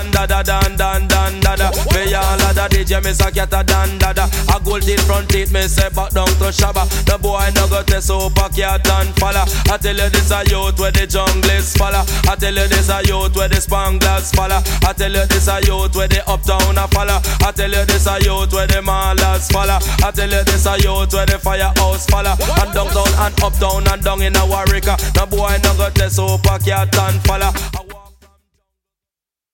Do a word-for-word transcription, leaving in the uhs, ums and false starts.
dan da da dan dan dan da da. Me all a da D J me say cat a dan da da. A gold teeth front teeth me say back down to shabba. The boy no go test super cat and falla. I tell you this a youth where the jungle is falla. I tell you this a youth where the spanglers falla. I tell you this a youth where the uptown a falla. I tell you this a youth where the malas falla. I tell you this a youth where the firehouse falla. And downtown and uptown and down in a Warwick. No boy no go test super cat and falla.